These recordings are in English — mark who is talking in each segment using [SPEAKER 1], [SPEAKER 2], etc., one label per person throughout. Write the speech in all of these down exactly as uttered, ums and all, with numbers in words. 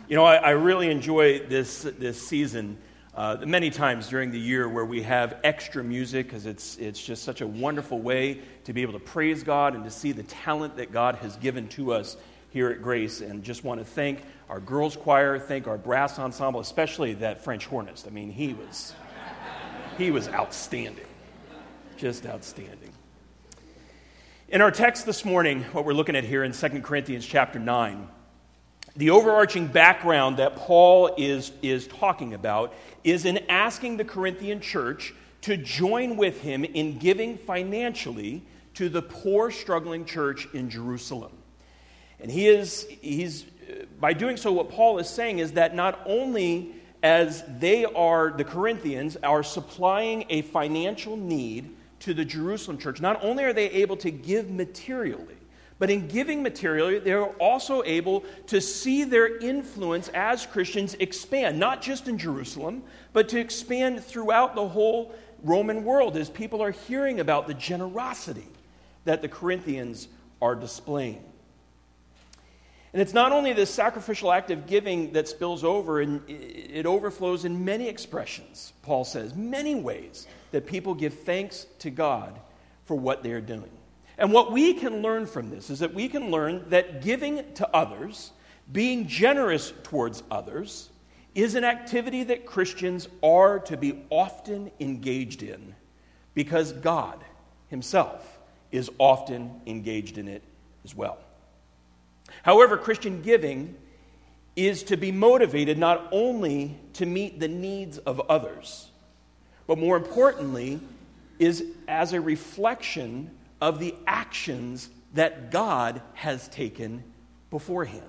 [SPEAKER 1] You know, I, I really enjoy this this season uh, many times during the year where we have extra music because it's it's just such a wonderful way to be able to praise God and to see the talent that God has given to us here at Grace. And just want to thank our girls choir, thank our brass ensemble, especially that French hornist. I mean, he was he was outstanding, just outstanding. In our text this morning, what we're looking at here in Second Corinthians chapter nine, the overarching background that Paul is, is talking about is in asking the Corinthian church to join with him in giving financially to the poor, struggling church in Jerusalem. And he is, he's, by doing so, what Paul is saying is that not only as they are, the Corinthians, are supplying a financial need to the Jerusalem church, not only are they able to give materially, but in giving materially, they're also able to see their influence as Christians expand, not just in Jerusalem, but to expand throughout the whole Roman world as people are hearing about the generosity that the Corinthians are displaying. And it's not only this sacrificial act of giving that spills over, and it overflows in many expressions, Paul says, many ways that people give thanks to God for what they're doing. And what we can learn from this is that we can learn that giving to others, being generous towards others, is an activity that Christians are to be often engaged in because God himself is often engaged in it as well. However, Christian giving is to be motivated not only to meet the needs of others, but more importantly, is as a reflection of the actions that God has taken beforehand.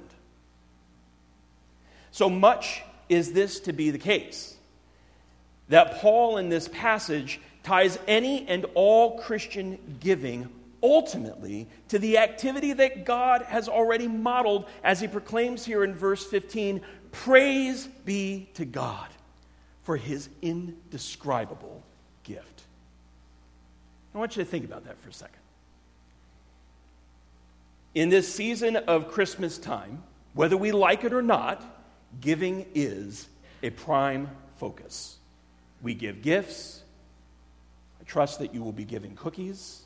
[SPEAKER 1] So much is this to be the case, that Paul in this passage ties any and all Christian giving ultimately to the activity that God has already modeled as he proclaims here in verse fifteen, praise be to God for his indescribable gift. I want you to think about that for a second. In this season of Christmas time, whether we like it or not, giving is a prime focus. We give gifts. I trust that you will be giving cookies.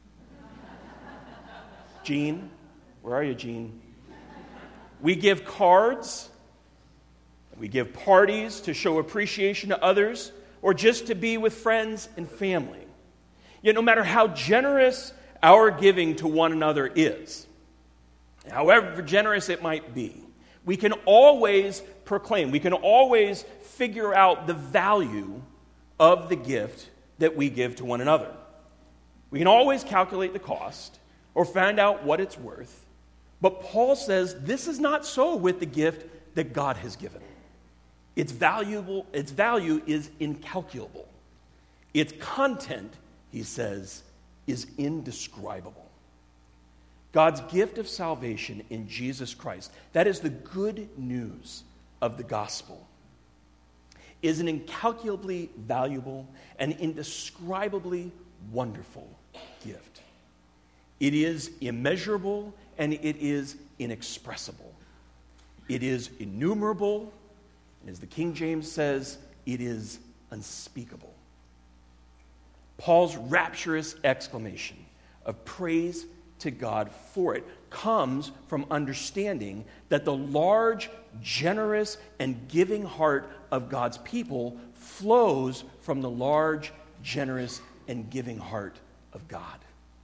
[SPEAKER 1] Jean, where are you, Jean? We give cards. We give parties to show appreciation to others or just to be with friends and family. Yet no matter how generous our giving to one another is, however generous it might be, we can always proclaim, we can always figure out the value of the gift that we give to one another. We can always calculate the cost or find out what it's worth. But Paul says this is not so with the gift that God has given. Its valuable, its value is incalculable. Its content, he says, is indescribable. God's gift of salvation in Jesus Christ, that is the good news of the gospel, is an incalculably valuable and indescribably wonderful gift. It is immeasurable and it is inexpressible. It is innumerable, and as the King James says, it is unspeakable. Paul's rapturous exclamation of praise to God for it comes from understanding that the large, generous, and giving heart of God's people flows from the large, generous, and giving heart of God.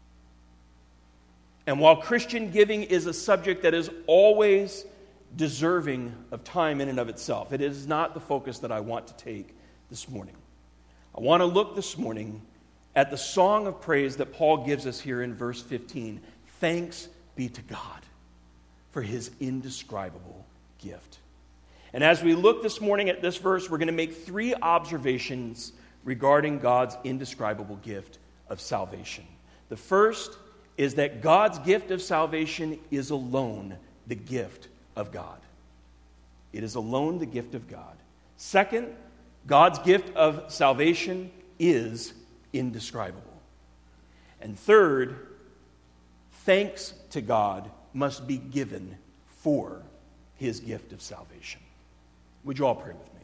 [SPEAKER 1] And while Christian giving is a subject that is always deserving of time in and of itself, it is not the focus that I want to take this morning. I want to look this morning at the song of praise that Paul gives us here in verse fifteen. Thanks be to God for his indescribable gift. And as we look this morning at this verse, we're going to make three observations regarding God's indescribable gift of salvation. The first is that God's gift of salvation is alone the gift of God. It is alone the gift of God. Second, God's gift of salvation is indescribable. And third, thanks to God must be given for his gift of salvation. Would you all pray with me?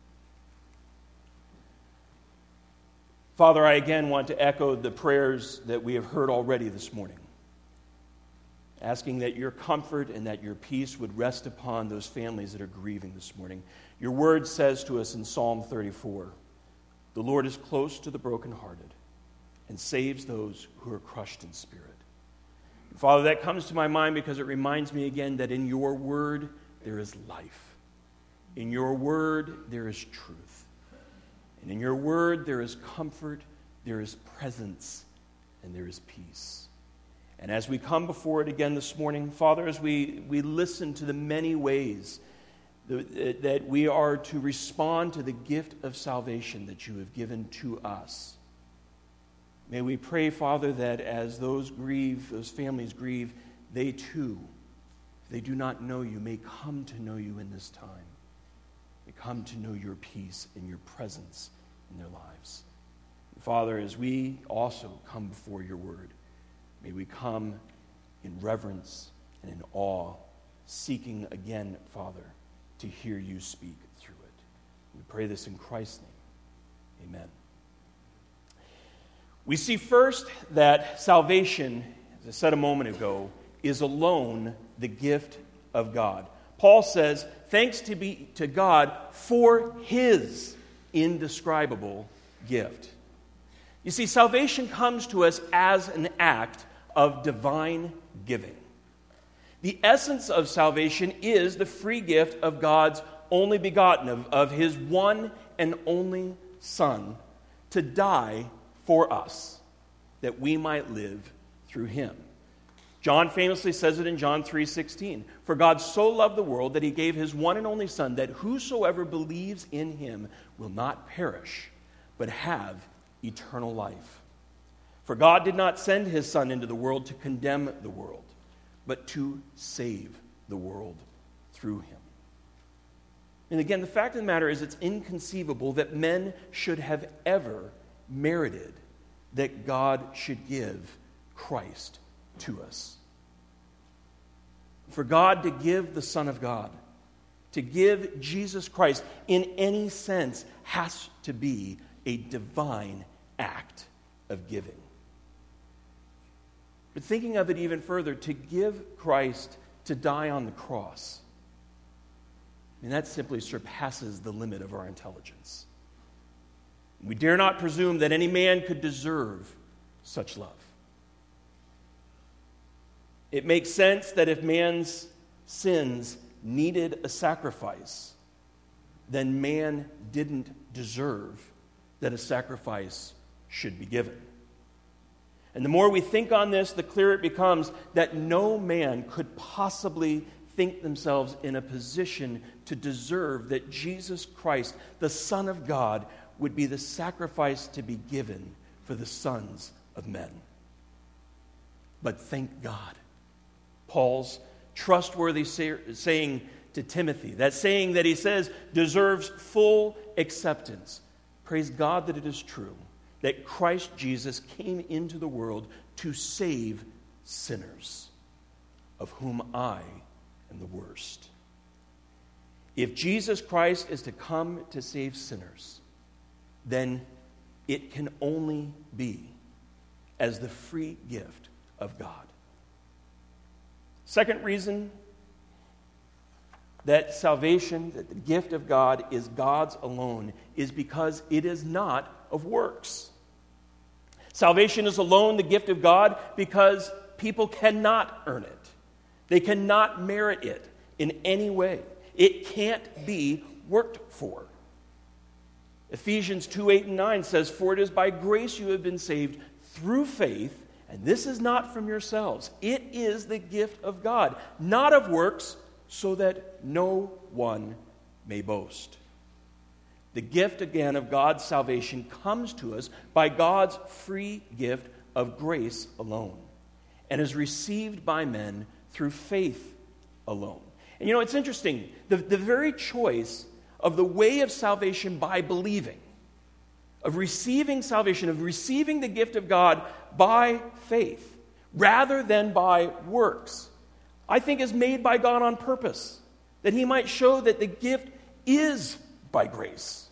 [SPEAKER 1] Father, I again want to echo the prayers that we have heard already this morning, asking that your comfort and that your peace would rest upon those families that are grieving this morning. Your word says to us in Psalm thirty-four, "The Lord is close to the brokenhearted and saves those who are crushed in spirit." And Father, that comes to my mind because it reminds me again that in your word there is life. In your word there is truth. And in your word, there is comfort, there is presence, and there is peace. And as we come before it again this morning, Father, as we, we listen to the many ways that, that we are to respond to the gift of salvation that you have given to us, may we pray, Father, that as those grieve, those families grieve, they too, if they do not know you, may come to know you in this time. They come to know your peace and your presence in their lives. And Father, as we also come before your word, may we come in reverence and in awe, seeking again, Father, to hear you speak through it. We pray this in Christ's name. Amen. We see first that salvation, as I said a moment ago, is alone the gift of God. Paul says, thanks to be to God for his indescribable gift. You see, salvation comes to us as an act of divine giving. The essence of salvation is the free gift of God's only begotten, of, of his one and only Son, to die for us, that we might live through him. John famously says it in John three sixteen. For God so loved the world that he gave his one and only Son, that whosoever believes in him will not perish, but have eternal life. For God did not send his Son into the world to condemn the world, but to save the world through him. And again, the fact of the matter is it's inconceivable that men should have ever merited that God should give Christ to us. For God to give the Son of God, to give Jesus Christ in any sense, has to be a divine act of giving. But thinking of it even further, to give Christ to die on the cross, I mean, that simply surpasses the limit of our intelligence. We dare not presume that any man could deserve such love. It makes sense that if man's sins needed a sacrifice, then man didn't deserve that a sacrifice should be given. And the more we think on this, the clearer it becomes that no man could possibly think themselves in a position to deserve that Jesus Christ, the Son of God, would be the sacrifice to be given for the sons of men. But thank God, Paul's trustworthy say, saying to Timothy, that saying that he says deserves full acceptance. Praise God that it is true, that Christ Jesus came into the world to save sinners, of whom I am the worst. If Jesus Christ is to come to save sinners, then it can only be as the free gift of God. Second reason that salvation, that the gift of God is God's alone, is because it is not of works. Salvation is alone the gift of God because people cannot earn it. They cannot merit it in any way. It can't be worked for. Ephesians two, eight, and nine says, "For it is by grace you have been saved through faith, and this is not from yourselves. It is the gift of God, not of works, so that no one may boast." The gift, again, of God's salvation comes to us by God's free gift of grace alone, and is received by men through faith alone. And you know, it's interesting. The, the very choice of the way of salvation by believing, of receiving salvation, of receiving the gift of God by faith, rather than by works, I think is made by God on purpose. that he might show that the gift is by grace.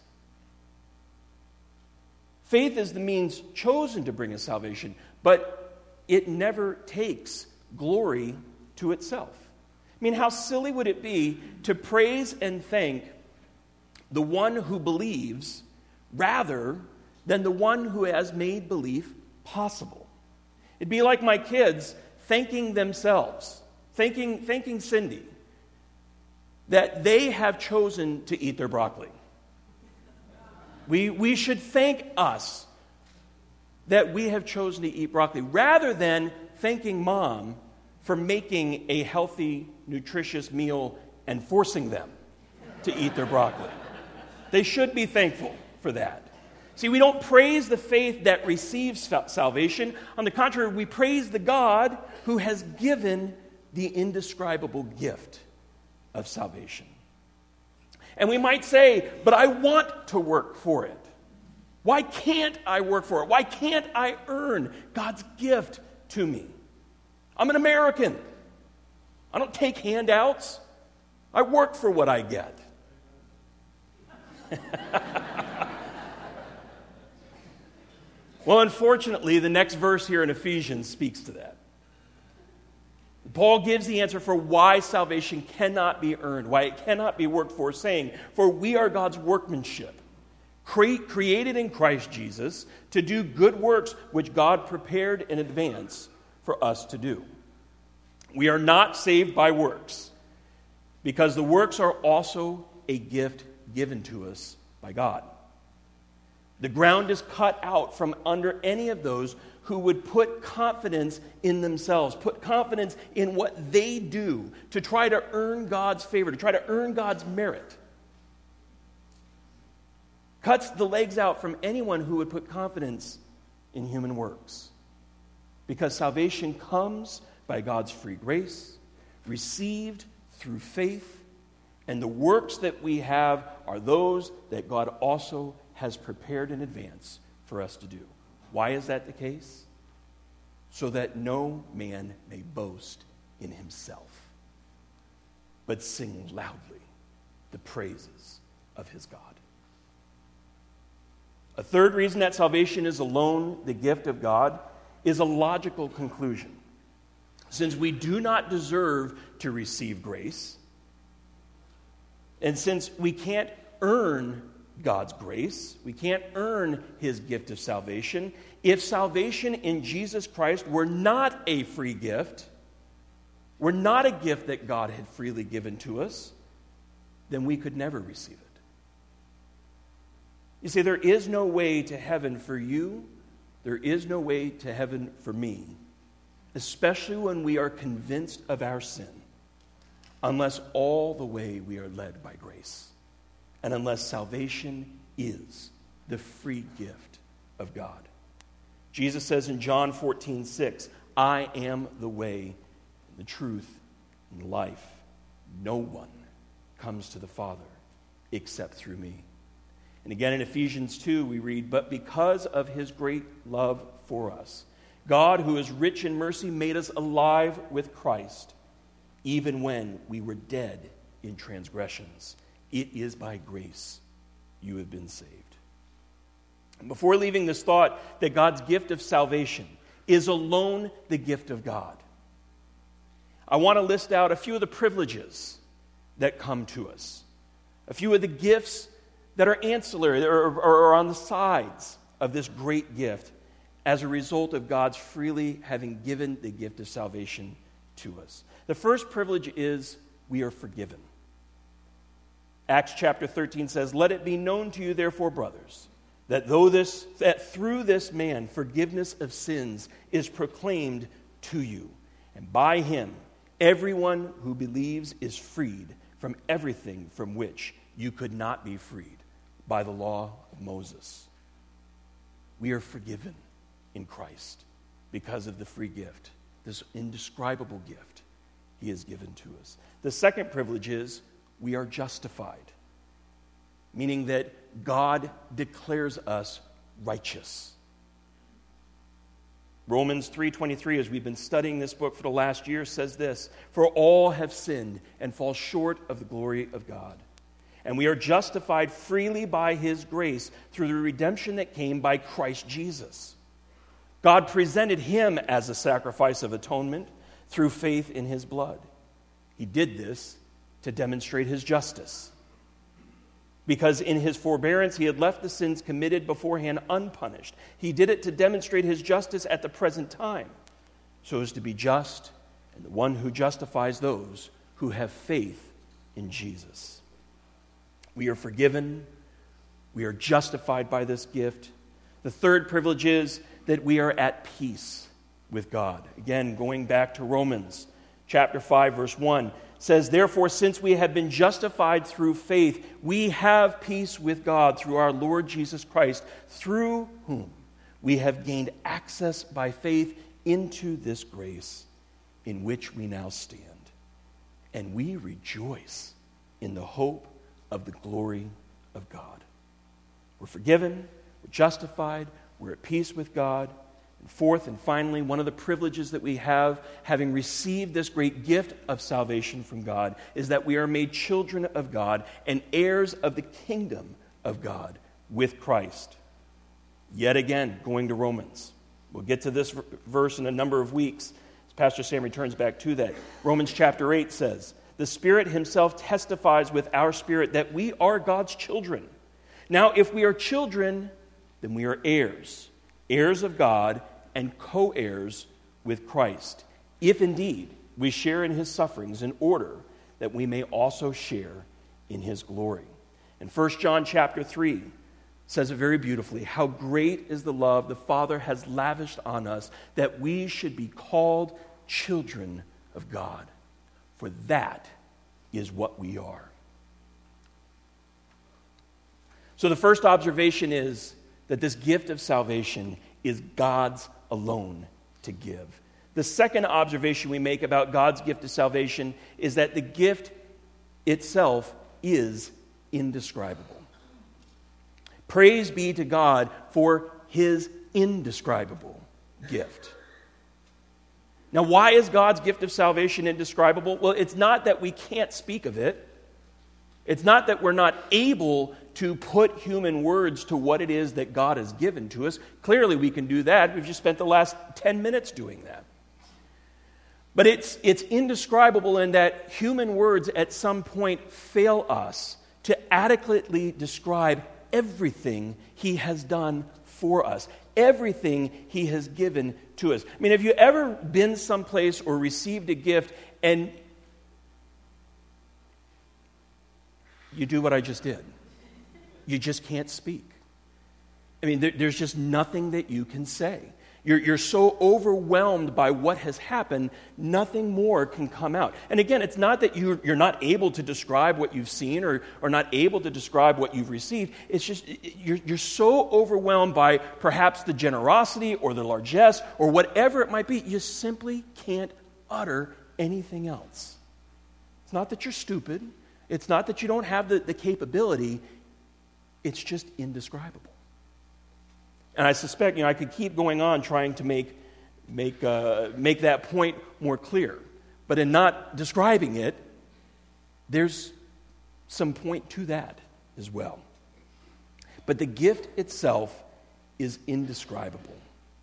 [SPEAKER 1] Faith is the means chosen to bring us salvation, but it never takes glory to itself. I mean, how silly would it be to praise and thank the one who believes rather than the one who has made belief possible? It'd be like my kids thanking themselves, thanking, thanking Cindy, that they have chosen to eat their broccoli. We, we should thank us that we have chosen to eat broccoli rather than thanking Mom for making a healthy, nutritious meal and forcing them to eat their broccoli. They should be thankful for that. See, we don't praise the faith that receives salvation. On the contrary, we praise the God who has given the indescribable gift of salvation. And we might say, but I want to work for it. Why can't I work for it? Why can't I earn God's gift to me? I'm an American. I don't take handouts. I work for what I get. Well, unfortunately, the next verse here in Ephesians speaks to that. Paul gives the answer for why salvation cannot be earned, why it cannot be worked for, saying, "For we are God's workmanship, cre- created in Christ Jesus to do good works which God prepared in advance for us to do." We are not saved by works, because the works are also a gift given to us by God. The ground is cut out from under any of those who would put confidence in themselves, put confidence in what they do to try to earn God's favor, to try to earn God's merit. Cuts the legs out from anyone who would put confidence in human works. Because salvation comes by God's free grace, received through faith, and the works that we have are those that God also has prepared in advance for us to do. Why is that the case? So that no man may boast in himself, but sing loudly the praises of his God. A third reason that salvation is alone the gift of God is a logical conclusion. Since we do not deserve to receive grace, and since we can't earn God's grace, we can't earn his gift of salvation, if salvation in Jesus Christ were not a free gift, were not a gift that God had freely given to us, then we could never receive it. You see, there is no way to heaven for you, there is no way to heaven for me, especially when we are convinced of our sin, unless all the way we are led by grace, and unless salvation is the free gift of God. Jesus says in John fourteen six, "I am the way, the truth, and the life. No one comes to the Father except through me." And again in Ephesians two we read, "But because of his great love for us, God, who is rich in mercy, made us alive with Christ, even when we were dead in transgressions. It is by grace you have been saved." And before leaving this thought that God's gift of salvation is alone the gift of God, I want to list out a few of the privileges that come to us, a few of the gifts that are ancillary or, or, or on the sides of this great gift as a result of God's freely having given the gift of salvation to us. The first privilege is we are forgiven. Acts chapter thirteen says, "Let it be known to you, therefore, brothers, that though this that through this man forgiveness of sins is proclaimed to you, and by him everyone who believes is freed from everything from which you could not be freed by the law of Moses." We are forgiven in Christ because of the free gift, this indescribable gift he has given to us. The second privilege is we are justified, meaning that God declares us righteous. Romans three twenty-three, as we've been studying this book for the last year, says this: "For all have sinned and fall short of the glory of God. And we are justified freely by His grace through the redemption that came by Christ Jesus. God presented Him as a sacrifice of atonement through faith in His blood. He did this to demonstrate His justice, because in His forbearance He had left the sins committed beforehand unpunished. He did it to demonstrate His justice at the present time, so as to be just and the one who justifies those who have faith in Jesus." We are forgiven. We are justified by this gift. The third privilege is that we are at peace with God. Again, going back to Romans chapter five, verse one, says, "Therefore, since we have been justified through faith, we have peace with God through our Lord Jesus Christ, through whom we have gained access by faith into this grace in which we now stand. And we rejoice in the hope of the glory of God." We're forgiven, we're justified, we're at peace with God. And fourth and finally, one of the privileges that we have, having received this great gift of salvation from God, is that we are made children of God and heirs of the kingdom of God with Christ. Yet again, going to Romans. We'll get to this verse in a number of weeks as Pastor Sam returns back to that. Romans chapter eight says, "The Spirit Himself testifies with our spirit that we are God's children. Now, if we are children, then we are heirs, heirs of God and co-heirs with Christ, if indeed we share in His sufferings, in order that we may also share in His glory." And First John chapter three says it very beautifully: "How great is the love the Father has lavished on us, that we should be called children of God. For that is what we are." So the first observation is that this gift of salvation is God's alone to give. The second observation we make about God's gift of salvation is that the gift itself is indescribable. Praise be to God for His indescribable gift. Now, why is God's gift of salvation indescribable? Well, it's not that we can't speak of it. It's not that we're not able to put human words to what it is that God has given to us. Clearly, we can do that. We've just spent the last ten minutes doing that. But it's, it's indescribable in that human words at some point fail us to adequately describe everything He has done for us, everything He has given to us. I mean, have you ever been someplace or received a gift and you do what I just did? You just can't speak. I mean, there, there's just nothing that you can say. You're, you're so overwhelmed by what has happened, nothing more can come out. And again, it's not that you're, you're not able to describe what you've seen or, or not able to describe what you've received. It's just you're, you're so overwhelmed by perhaps the generosity or the largesse or whatever it might be, you simply can't utter anything else. It's not that you're stupid. It's not that you don't have the, the capability. It's just indescribable. And I suspect, you know, I could keep going on trying to make make uh, make that point more clear. But in not describing it, there's some point to that as well. But the gift itself is indescribable.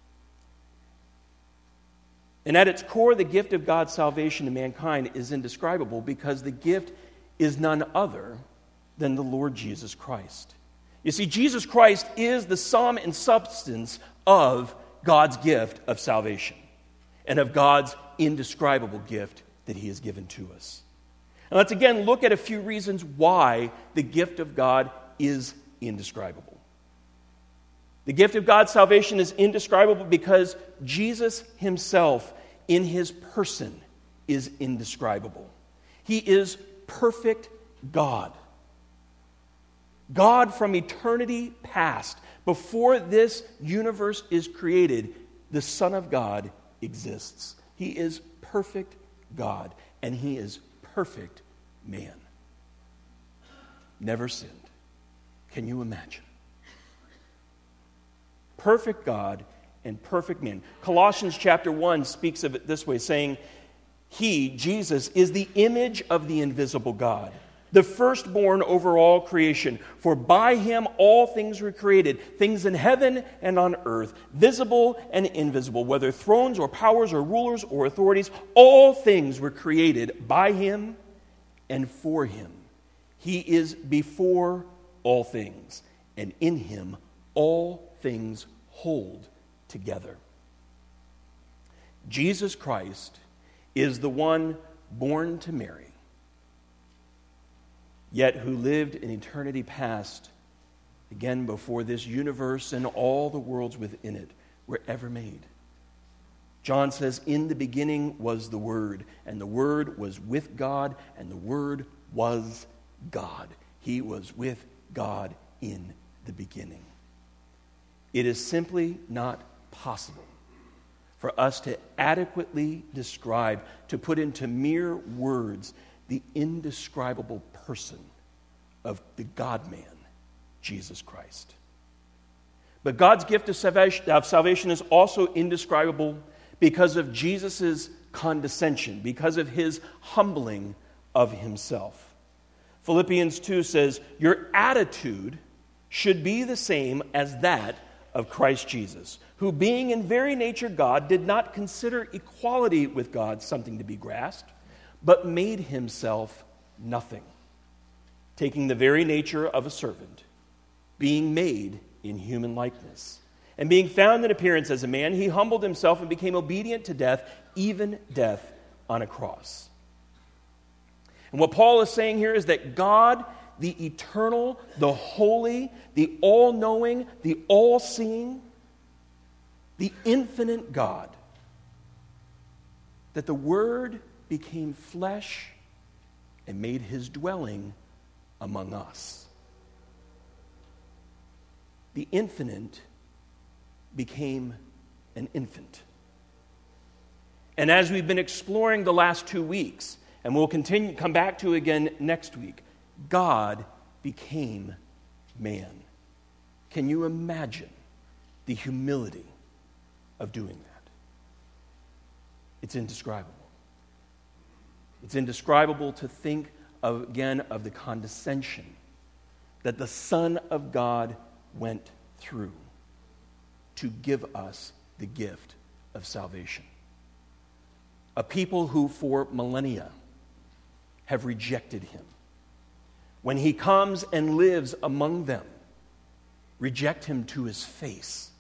[SPEAKER 1] And at its core, the gift of God's salvation to mankind is indescribable because the gift is none other than the Lord Jesus Christ. You see, Jesus Christ is the sum and substance of God's gift of salvation and of God's indescribable gift that He has given to us. Now let's again look at a few reasons why the gift of God is indescribable. The gift of God's salvation is indescribable because Jesus Himself in His person is indescribable. He is perfect God. God from eternity past, before this universe is created, the Son of God exists. He is perfect God, and He is perfect man. Never sinned. Can you imagine? Perfect God and perfect man. Colossians chapter one speaks of it this way, saying, He, Jesus, is the image of the invisible God, the firstborn over all creation. For by him all things were created, things in heaven and on earth, visible and invisible, whether thrones or powers or rulers or authorities, all things were created by him and for him. He is before all things, and in him all things hold together. Jesus Christ is the one born to Mary, yet who lived in eternity past, again before this universe and all the worlds within it were ever made. John says, in the beginning was the Word, and the Word was with God, and the Word was God. He was with God in the beginning. It is simply not possible for us to adequately describe, to put into mere words, the indescribable person of the God-man, Jesus Christ. But God's gift of salvation is also indescribable because of Jesus' condescension, because of his humbling of himself. Philippians two says, your attitude should be the same as that of Christ Jesus, who being in very nature God, did not consider equality with God something to be grasped, but made himself nothing, taking the very nature of a servant, being made in human likeness. And being found in appearance as a man, he humbled himself and became obedient to death, even death on a cross. And what Paul is saying here is that God, the eternal, the holy, the all-knowing, the all-seeing, the infinite God, that the Word became flesh and made his dwelling among us. The infinite became an infant. And as we've been exploring the last two weeks, and we'll continue come back to again next week, God became man. Can you imagine the humility of doing that? It's indescribable. It's indescribable to think of, again, of the condescension that the Son of God went through to give us the gift of salvation. A people who for millennia have rejected him. When he comes and lives among them, reject him to his face.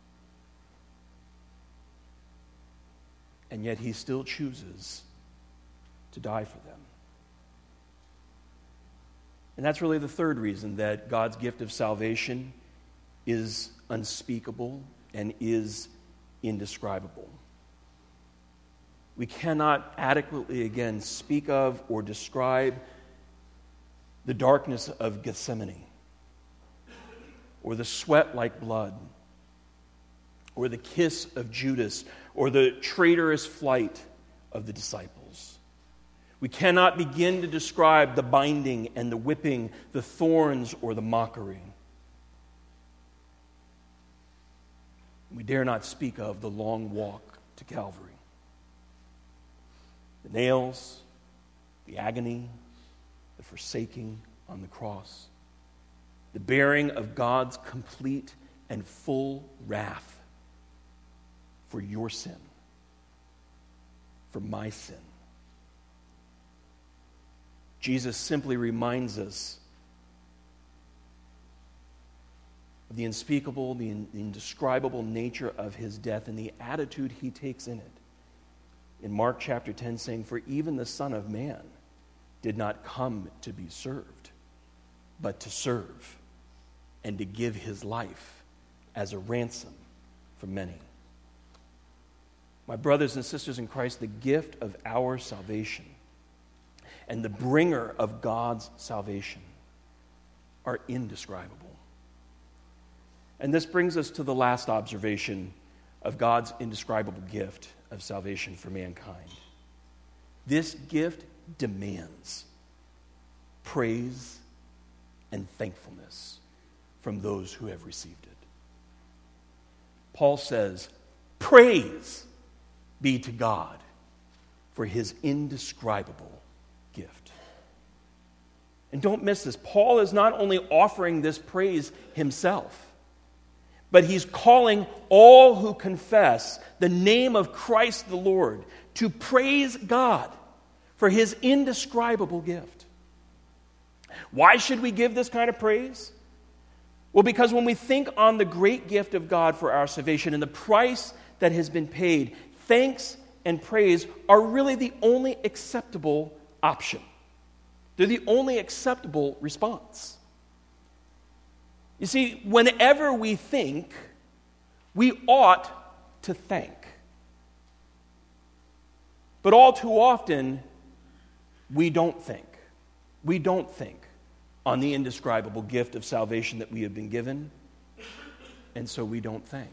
[SPEAKER 1] And yet he still chooses to die for them. And that's really the third reason that God's gift of salvation is unspeakable and is indescribable. We cannot adequately, again, speak of or describe the darkness of Gethsemane, or the sweat like blood, or the kiss of Judas, or the traitorous flight of the disciples. We cannot begin to describe the binding and the whipping, the thorns or the mockery. We dare not speak of the long walk to Calvary. The nails, the agony, the forsaking on the cross, the bearing of God's complete and full wrath for your sin, for my sin. Jesus simply reminds us of the unspeakable, the indescribable nature of his death and the attitude he takes in it. In Mark chapter ten, saying, for even the Son of Man did not come to be served, but to serve and to give his life as a ransom for many. My brothers and sisters in Christ, the gift of our salvation and the bringer of God's salvation are indescribable. And this brings us to the last observation of God's indescribable gift of salvation for mankind. This gift demands praise and thankfulness from those who have received it. Paul says, praise be to God for his indescribable gift. And don't miss this. Paul is not only offering this praise himself, but he's calling all who confess the name of Christ the Lord to praise God for his indescribable gift. Why should we give this kind of praise? Well, because when we think on the great gift of God for our salvation and the price that has been paid, thanks and praise are really the only acceptable option. They're the only acceptable response. You see, whenever we think, we ought to thank. But all too often, we don't think. We don't think on the indescribable gift of salvation that we have been given, and so we don't thank.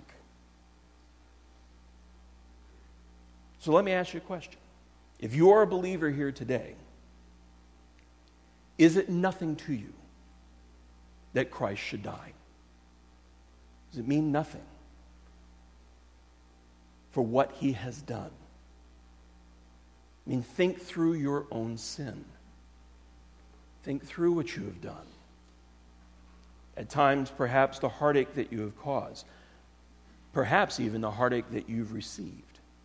[SPEAKER 1] So let me ask you a question. If you're a believer here today, is it nothing to you that Christ should die? Does it mean nothing for what he has done? I mean, think through your own sin. Think through what you have done. At times, perhaps the heartache that you have caused. Perhaps even the heartache that you've received.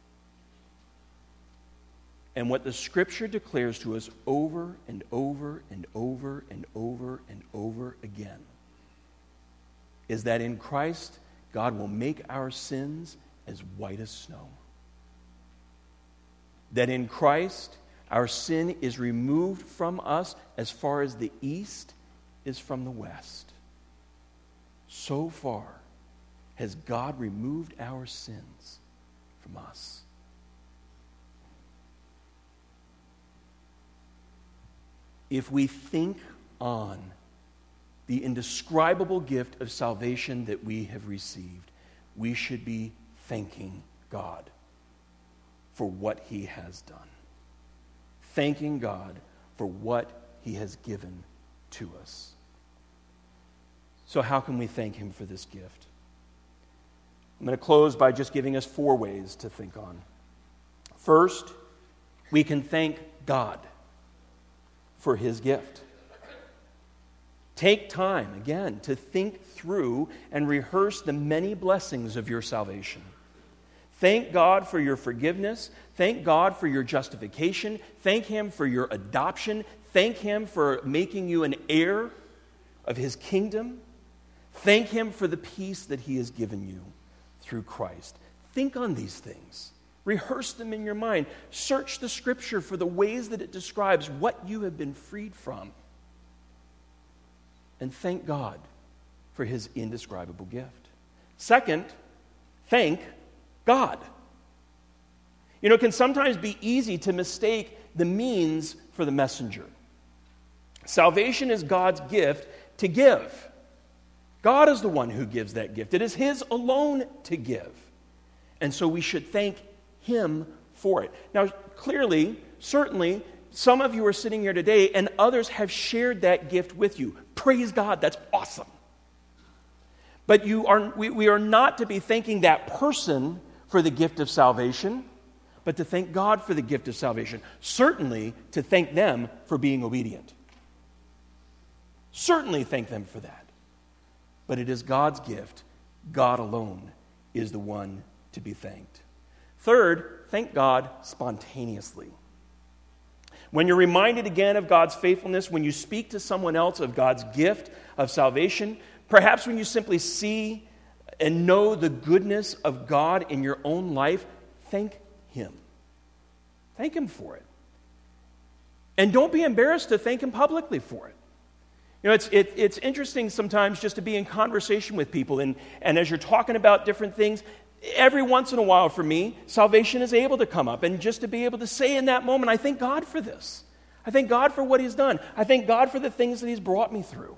[SPEAKER 1] And what the Scripture declares to us over and over and over and over and over again is that in Christ, God will make our sins as white as snow. That in Christ, our sin is removed from us as far as the east is from the west. So far has God removed our sins from us. If we think on the indescribable gift of salvation that we have received, we should be thanking God for what he has done. Thanking God for what he has given to us. So how can we thank him for this gift? I'm going to close by just giving us four ways to think on. First, we can thank God for his gift. Take time, again, to think through and rehearse the many blessings of your salvation. Thank God for your forgiveness. Thank God for your justification. Thank him for your adoption. Thank him for making you an heir of his kingdom. Thank him for the peace that he has given you through Christ. Think on these things. Rehearse them in your mind. Search the Scripture for the ways that it describes what you have been freed from. And thank God for his indescribable gift. Second, thank God. You know, it can sometimes be easy to mistake the means for the messenger. Salvation is God's gift to give. God is the one who gives that gift. It is his alone to give. And so we should thank him for it. Now, clearly, certainly, some of you are sitting here today and others have shared that gift with you. Praise God, that's awesome. But you are, we, we are not to be thanking that person for the gift of salvation, but to thank God for the gift of salvation. Certainly to thank them for being obedient. Certainly thank them for that. But it is God's gift. God alone is the one to be thanked. Third, thank God spontaneously. When you're reminded again of God's faithfulness, when you speak to someone else of God's gift of salvation, perhaps when you simply see and know the goodness of God in your own life, thank him. Thank him for it. And don't be embarrassed to thank him publicly for it. You know, it's it, it's interesting sometimes just to be in conversation with people, and, and as you're talking about different things, every once in a while for me, salvation is able to come up, and just to be able to say in that moment, I thank God for this. I thank God for what he's done. I thank God for the things that he's brought me through.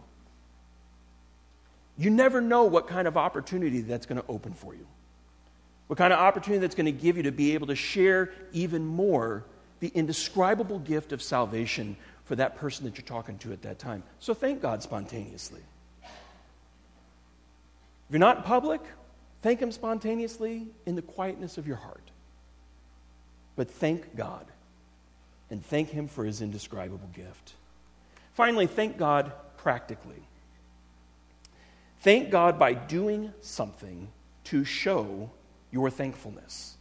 [SPEAKER 1] You never know what kind of opportunity that's going to open for you. What kind of opportunity that's going to give you to be able to share even more the indescribable gift of salvation for that person that you're talking to at that time. So thank God spontaneously. If you're not in public, Thank him spontaneously in the quietness of your heart. But thank God, and thank him for his indescribable gift. Finally, thank God practically. Thank God by doing something to show your thankfulness.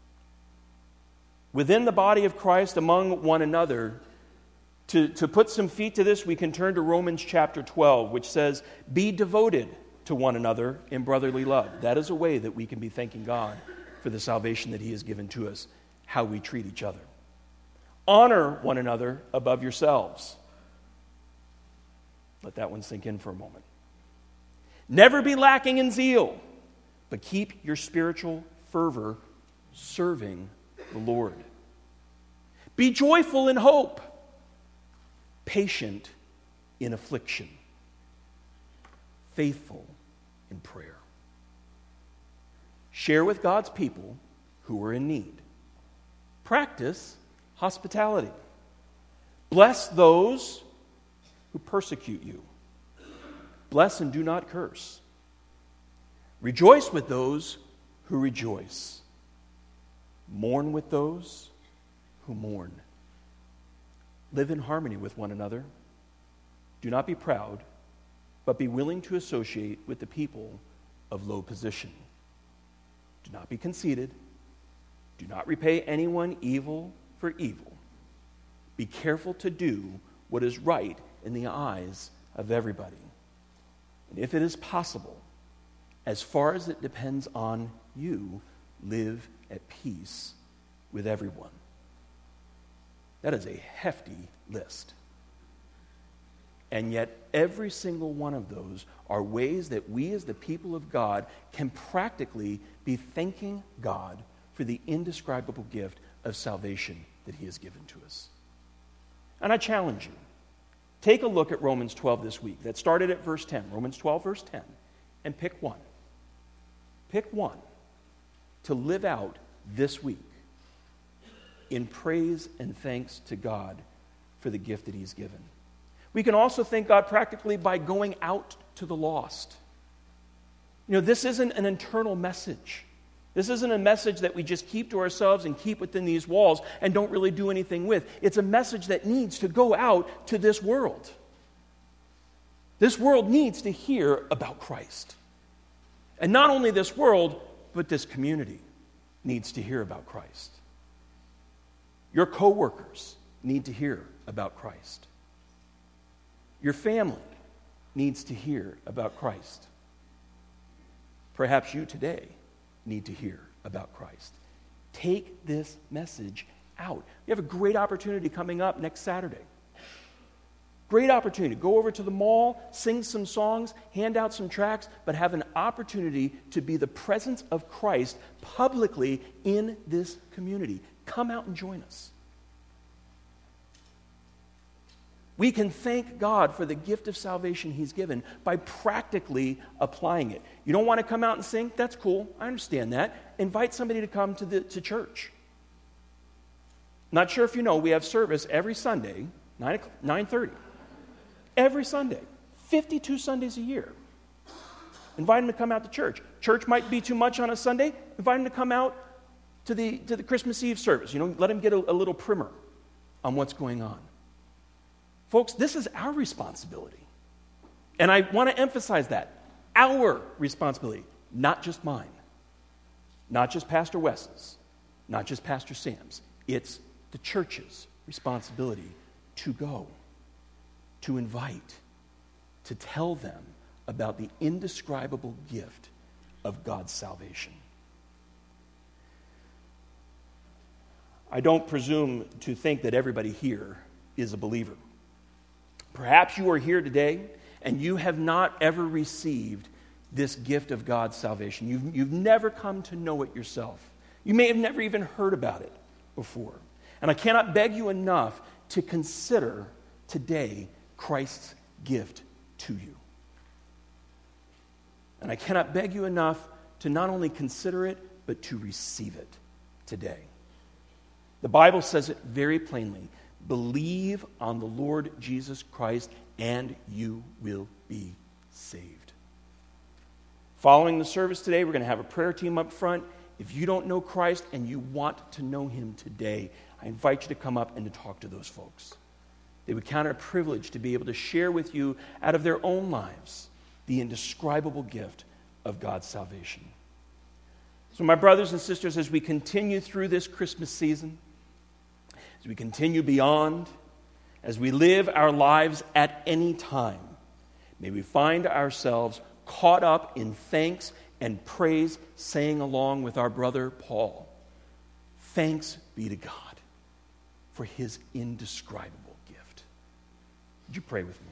[SPEAKER 1] Within the body of Christ, among one another, to, to put some feet to this, we can turn to Romans chapter twelve, which says, be devoted to one another in brotherly love. That is a way that we can be thanking God for the salvation that he has given to us, how we treat each other. Honor one another above yourselves. Let that one sink in for a moment. Never be lacking in zeal, but keep your spiritual fervor serving the Lord. Be joyful in hope, patient in affliction, faithful in prayer. Share with God's people who are in need. Practice hospitality. Bless those who persecute you. Bless and do not curse. Rejoice with those who rejoice. Mourn with those who mourn. Live in harmony with one another. Do not be proud, but be willing to associate with the people of low position. Do not be conceited. Do not repay anyone evil for evil. Be careful to do what is right in the eyes of everybody. And if it is possible, as far as it depends on you, live at peace with everyone. That is a hefty list. And yet, every single one of those are ways that we as the people of God can practically be thanking God for the indescribable gift of salvation that he has given to us. And I challenge you, take a look at Romans twelve this week. That started at verse ten, Romans twelve, verse ten, and pick one. Pick one to live out this week in praise and thanks to God for the gift that he's given. We can also thank God practically by going out to the lost. You know, this isn't an internal message. This isn't a message that we just keep to ourselves and keep within these walls and don't really do anything with. It's a message that needs to go out to this world. This world needs to hear about Christ. And not only this world, but this community needs to hear about Christ. Your coworkers need to hear about Christ. Your family needs to hear about Christ. Perhaps you today need to hear about Christ. Take this message out. You have a great opportunity coming up next Saturday. Great opportunity. Go over to the mall, sing some songs, hand out some tracts, but have an opportunity to be the presence of Christ publicly in this community. Come out and join us. We can thank God for the gift of salvation he's given by practically applying it. You don't want to come out and sing? That's cool. I understand that. Invite somebody to come to the to church. Not sure if you know, we have service every Sunday, nine thirty. Every Sunday. fifty-two Sundays a year. Invite them to come out to church. Church might be too much on a Sunday. Invite them to come out to the, to the Christmas Eve service. You know, let them get a, a little primer on what's going on. Folks, this is our responsibility. And I want to emphasize that. Our responsibility, not just mine. Not just Pastor Wes's. Not just Pastor Sam's. It's the church's responsibility to go, to invite, to tell them about the indescribable gift of God's salvation. I don't presume to think that everybody here is a believer. Perhaps you are here today and you have not ever received this gift of God's salvation. You've, you've never come to know it yourself. You may have never even heard about it before. And I cannot beg you enough to consider today Christ's gift to you. And I cannot beg you enough to not only consider it, but to receive it today. The Bible says it very plainly. Believe on the Lord Jesus Christ, and you will be saved. Following the service today, we're going to have a prayer team up front. If you don't know Christ and you want to know him today, I invite you to come up and to talk to those folks. They would count it a privilege to be able to share with you out of their own lives the indescribable gift of God's salvation. So my brothers and sisters, as we continue through this Christmas season, as we continue beyond, as we live our lives at any time, may we find ourselves caught up in thanks and praise, saying along with our brother Paul, thanks be to God for his indescribable gift. Would you pray with me?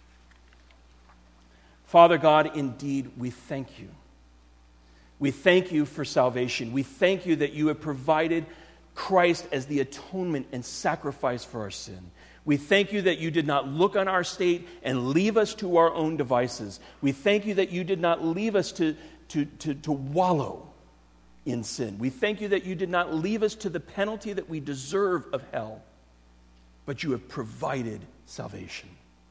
[SPEAKER 1] Father God, indeed, we thank you. We thank you for salvation. We thank you that you have provided Christ as the atonement and sacrifice for our sin. We thank you that you did not look on our state and leave us to our own devices. We thank you that you did not leave us to, to, to, to wallow in sin. We thank you that you did not leave us to the penalty that we deserve of hell, but you have provided salvation.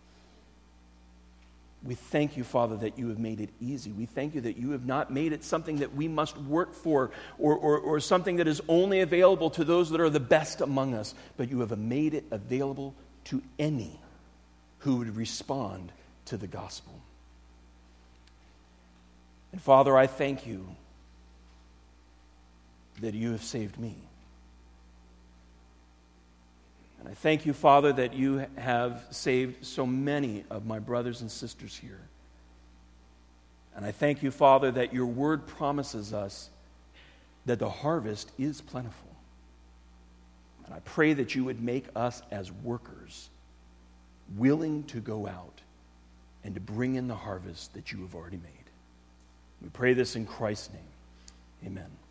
[SPEAKER 1] We thank you, Father, that you have made it easy. We thank you that you have not made it something that we must work for or, or, or something that is only available to those that are the best among us, but you have made it available to any who would respond to the gospel. And Father, I thank you that you have saved me. And I thank you, Father, that you have saved so many of my brothers and sisters here. And I thank you, Father, that your word promises us that the harvest is plentiful. And I pray that you would make us as workers willing to go out and to bring in the harvest that you have already made. We pray this in Christ's name. Amen.